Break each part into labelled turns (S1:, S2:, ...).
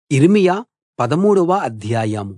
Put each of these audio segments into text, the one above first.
S1: యిర్మీయా 13వ అధ్యాయం.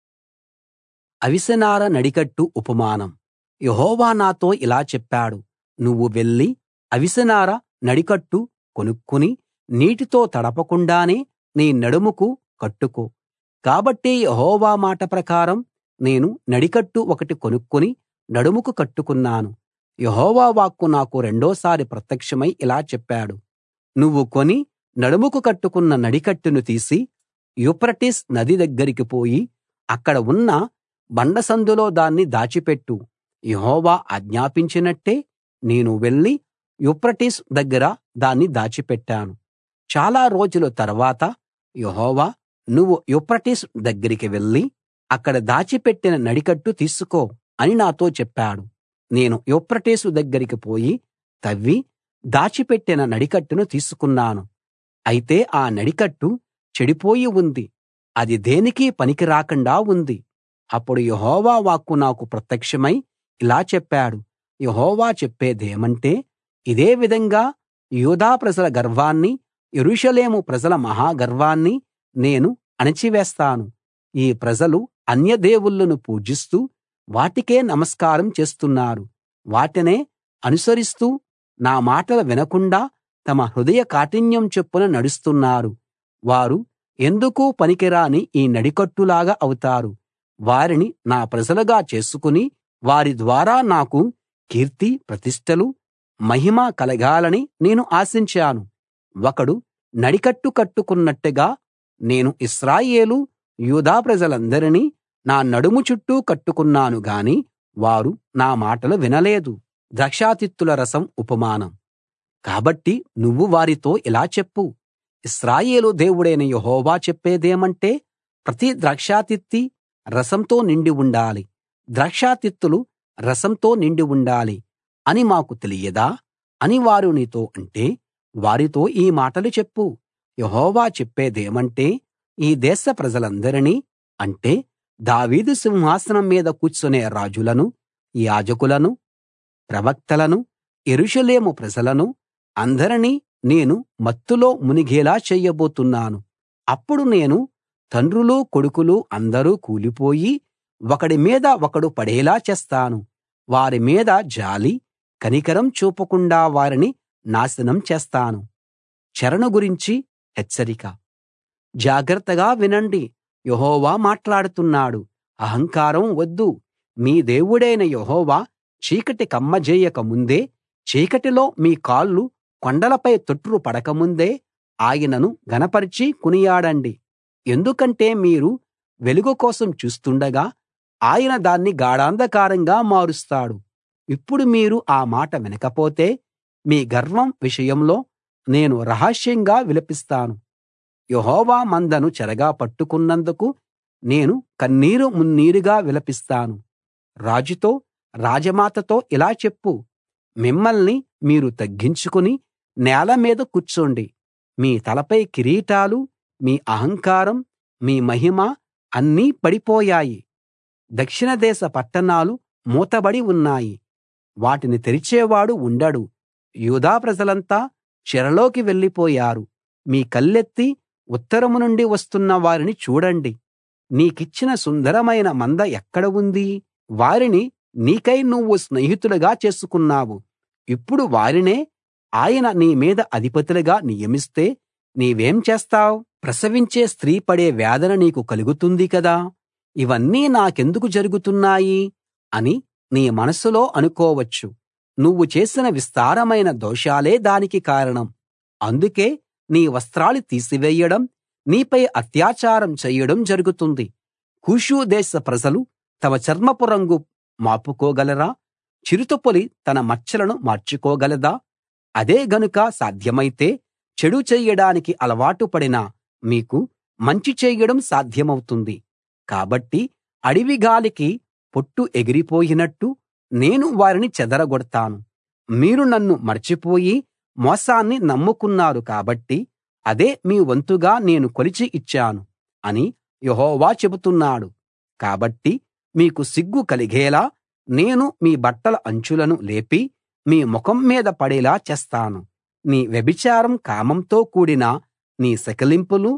S1: అవిసెనార నడికట్టు ఉపమానం. యెహోవా నాతో ఇలా చెప్పాడు, నువ్వు వెళ్లి అవిసెనార నడికట్టు కొనుక్కుని నీటితో తడపకుండానే నీ నడుముకు కట్టుకో. కాబట్టి యెహోవా మాట ప్రకారం నేను నడికట్టు ఒకటి కొనుక్కుని నడుముకు కట్టుకున్నాను. యెహోవా వాక్కు నాకు రెండోసారి ప్రత్యక్షమై ఇలా చెప్పాడు, నువ్వు కొని నడుముకు కట్టుకున్న నడికట్టును తీసి యూఫ్రటీసు నది దగ్గరికి పోయి అక్కడ ఉన్న బండసందులో దాన్ని దాచిపెట్టు. యెహోవా ఆజ్ఞాపించినట్టే నేను వెళ్లి యూఫ్రటీసు దగ్గర దాన్ని దాచిపెట్టాను. చాలా రోజుల తర్వాత యెహోవా, నువ్వు యూఫ్రటీసు దగ్గరికి వెళ్లి అక్కడ దాచిపెట్టిన నడికట్టు తీసుకో అని నాతో చెప్పాడు. నేను యూఫ్రటీసు దగ్గరికి పోయి తవ్వి దాచిపెట్టిన నడికట్టును తీసుకున్నాను. అయితే ఆ నడికట్టు చెడిపోయి ఉంది, అది దేనికీ పనికి రాకుండా ఉంది. అప్పుడు యెహోవా వాక్కు నాకు ప్రత్యక్షమై ఇలా చెప్పాడు, యెహోవా చెప్పేదేమంటే, ఇదే విధంగా యూదా ప్రజల గర్వాన్ని, యెరూషలేము ప్రజల మహా గర్వాన్ని నేను అణచివేస్తాను. ఈ ప్రజలు అన్య దేవుళ్ళను పూజిస్తూ వాటికే నమస్కారం చేస్తున్నారు. వాటినే అనుసరిస్తూ నా మాటలు వినకుండా తమ హృదయ కాఠిన్యం చొప్పున నడుస్తున్నారు. వారు ఎందుకూ పనికిరాని ఈ నడికట్టులాగా అవుతారు. వారిని నా ప్రజలుగా చేసుకుని వారి ద్వారా నాకు కీర్తి ప్రతిష్టలు మహిమ కలగాలని నేను ఆశించాను. ఒకడు నడికట్టు కట్టుకున్నట్టుగా నేను ఇశ్రాయేలు యూదా ప్రజలందరినీ నా నడుము చుట్టూ కట్టుకున్నాను గాని వారు నా మాటలు వినలేదు. ద్రాక్షాతిత్తుల రసం ఉపమానం. కాబట్టి నువ్వు వారితో ఇలా చెప్పు, ఇశ్రాయేలు దేవుడైన యెహోవా చెప్పేదేమంటే, ప్రతి ద్రాక్షాతిత్తి రసంతో నిండి ఉండాలి, ద్రాక్షాతిత్తులు రసంతో నిండి ఉండాలి అని మాకు తెలియదా అని వారు నీతో అంటే, వారితో ఈ మాటలు చెప్పు. యెహోవా చెప్పేదేమంటే, ఈ దేశ ప్రజలందరినీ అంటే దావీదు సింహాసనం మీద కూర్చునే రాజులను, యాజకులను, ప్రవక్తలను, యెరూషలేము ప్రజలను అందరినీ నేను మత్తులో మునిగేలా చేయబోతున్నాను. అప్పుడు నేను తండ్రులు కొడుకులు అందరూ కూలిపోయి ఒకడి మీద ఒకడు పడేలా చేస్తాను. వారి మీద జాలి కనికరం చూపకుండా వారిని నాశనం చేస్తాను. చెరను గురించి హెచ్చరిక. జాగ్రత్తగా వినండి, యెహోవా మాట్లాడుతున్నాడు. అహంకారం వద్దు. మీ దేవుడైన యెహోవా చీకటి కమ్మజేయక ముందే, చీకటిలో మీ కాళ్ళు కొండలపై తొట్రు పడకముందే ఆయనను ఘనపరచి కొనియాడండి. ఎందుకంటే మీరు వెలుగు కోసం చూస్తుండగా ఆయన దాన్ని గాఢాంధకారంగా మారుస్తాడు. ఇప్పుడు మీరు ఆ మాట వినకపోతే మీ గర్వం విషయంలో నేను రహస్యంగా విలపిస్తాను. యెహోవా మందను చెరగా పట్టుకున్నందుకు నేను కన్నీరు మున్నీరుగా విలపిస్తాను. రాజుతో రాజమాతతో ఇలా చెప్పు, మిమ్మల్ని మీరు తగ్గించుకుని నేల మీద కూర్చోండి. మీ తలపై కిరీటాలు, మీ అహంకారం, మీ మహిమ అన్నీ పడిపోయాయి. దక్షిణ దేశ పట్టణాలు మూతబడి ఉన్నాయి, వాటిని తెరిచేవాడు ఉండడు. యూదా ప్రజలంతా చెరలోకి వెళ్ళిపోయారు. మీ కళ్ళెత్తి ఉత్తరం నుండి వస్తున్న వారిని చూడండి. నీకిచ్చిన సుందరమైన మంద ఎక్కడ ఉంది? వారిని నీకై నువ్వు స్నేహితులుగా చేసుకున్నావు. ఇప్పుడు వారినే ఆయన నీ మీద అధిపతులుగా నియమిస్తే నీవేం చేస్తావ్? ప్రసవించే స్త్రీ పడే వేదన నీకు కలుగుతుంది కదా. ఇవన్నీ నాకెందుకు జరుగుతున్నాయి అని నీ మనసులో అనుకోవచ్చు. నువ్వు చేసిన విస్తారమైన దోషాలే దానికి కారణం. అందుకే నీ వస్త్రాలు తీసివేయడం, నీపై అత్యాచారం చేయడం జరుగుతుంది. కూషు దేశ ప్రజలు తమ చర్మపు రంగు మాపుకోగలరా? చిరుతపులి తన మచ్చలను మార్చుకోగలదా? అదే గనుక సాధ్యమైతే చెడు చెయ్యడానికి అలవాటు పడిన మీకు మంచి చేయడం సాధ్యమవుతుంది. కాబట్టి అడవి గాలికి పొట్టు ఎగిరిపోయినట్టు నేను వారిని చెదరగొడతాను. మీరు నన్ను మరచిపోయి మోసాన్ని నమ్ముకున్నారు కాబట్టి అదే మీ వంతుగా నేను కొలిచి ఇచ్చాను అని యెహోవా చెబుతున్నాడు. కాబట్టి మీకు సిగ్గు కలిగేలా నేను మీ బట్టల అంచులను లేపి మీ ముఖం మీద పడేలా చేస్తాను. నీ వ్యభిచారం కామంతో కూడిన నీ సకిలింపులు,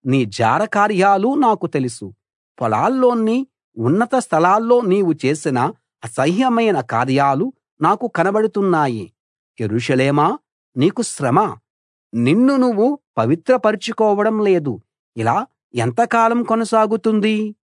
S1: నీ జార కార్యాలు నాకు తెలుసు. పొలాల్లోని ఉన్నత స్థలాల్లో నీవు చేసిన అసహ్యమైన కార్యాలు నాకు కనబడుతున్నాయి. యెరూషలేమా, నీకు శ్రమ. నిన్ను నువ్వు పవిత్రపరచుకోవడం లేదు. ఇలా ఎంతకాలం కొనసాగుతుంది?